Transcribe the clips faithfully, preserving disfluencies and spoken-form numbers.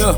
Yeah.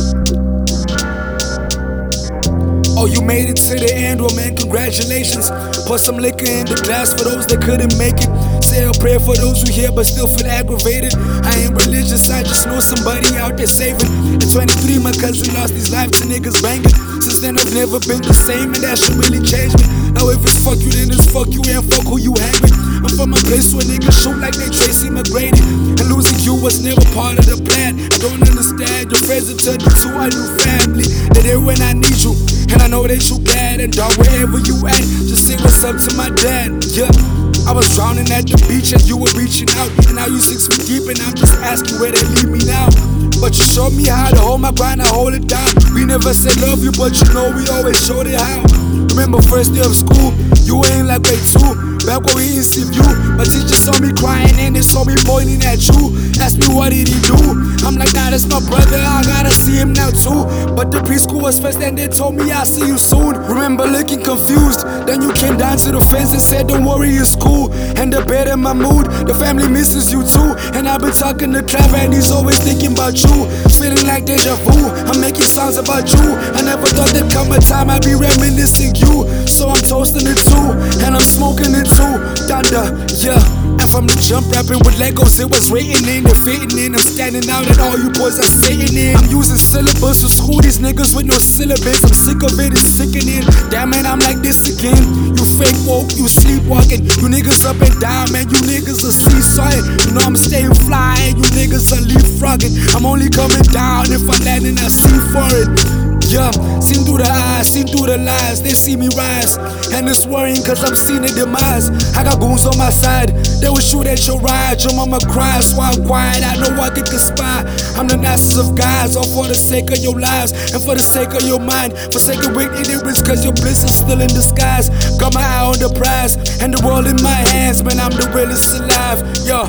Oh, you made it to the end, well man, congratulations. Put some liquor in the glass for those that couldn't make it. Say a prayer for those who hear but still feel aggravated. I ain't religious, I just know somebody out there saving. At twenty-three, my cousin lost his life to niggas banging. Since then I've never been the same, and that should really change me. Now if it's fuck you, then it's fuck you and fuck who you hang with. I'm from a place where niggas shoot like they Tracy McGrady, and losing you was never part of the plan. I don't understand, your friends that turned you to a new family. They're there when I need you, and I know that you glad. And dog, wherever you at, just say what's up to my dad. Yeah, I was drowning at the beach and you were reaching out, and now you six feet deep and I'm just asking where they leave me now. But you showed me how to hold my grind, I hold it down. We never said love you, but you know we always showed it how. Remember first day of school, you were in like grade two. Back when we didn't see you, my teacher saw me crying and they saw me pointing at you. Asked me what did he do? I'm like, nah, that's my brother, I gotta see him now too. But the preschool was first and they told me I'll see you soon. Remember looking confused, then you came down to the fence and said don't worry, it's cool. And the bed in my mood, the family misses you too. And I've been talking to Clever and he's always thinking about you. Feeling like deja vu, I'm making songs about you. I never thought there'd come a time I'd be reminiscing you. So I'm toasting it too, and I'm smoking it too. Thunder, yeah. And from the jump rapping with Legos, it was written in and fitting in. I'm standing out and all you boys are saying it. I'm using syllabus to school these niggas with no syllabus. I'm sick of it, it's sickening. Damn it, I'm like this again. You fake woke, you sleepwalking. You niggas up and down, man, you niggas are seesawing. You know I'm staying fly and you niggas are leapfrogging. I'm only coming down if I'm landing, I see for it. Yeah, seen through the eyes, seen through the lies, they see me rise. And it's worrying cause I'm seeing the demise. I got goons on my side, they will shoot at your ride. Your mama cries, so I'm quiet, I know I can conspire. I'm the nicest of guys, all for the sake of your lives and for the sake of your mind. Forsaken with ignorance cause your bliss is still in disguise. Got my eye on the prize and the world in my hands, man, I'm the realest alive. Yeah.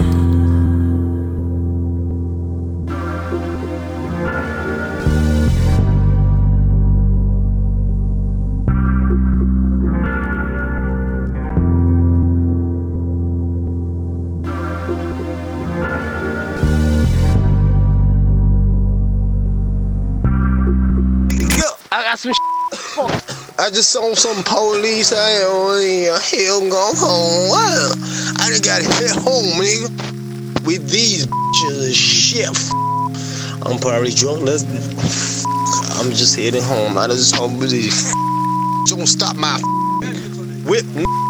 I got some shit. I just saw some police out here. Hell, go home. What? I done got hit home, nigga. With these bitches and shit. I'm probably drunk. Let's. I'm just heading home. I just hope these don't stop my whip.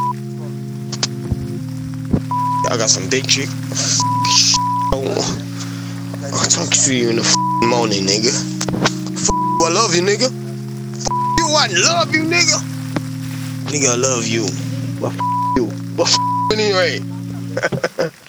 I got some big chick. I'll talk to you in the morning, nigga. I love you, nigga. I love you, nigga. Nigga, I love you. But f you. But f anyway.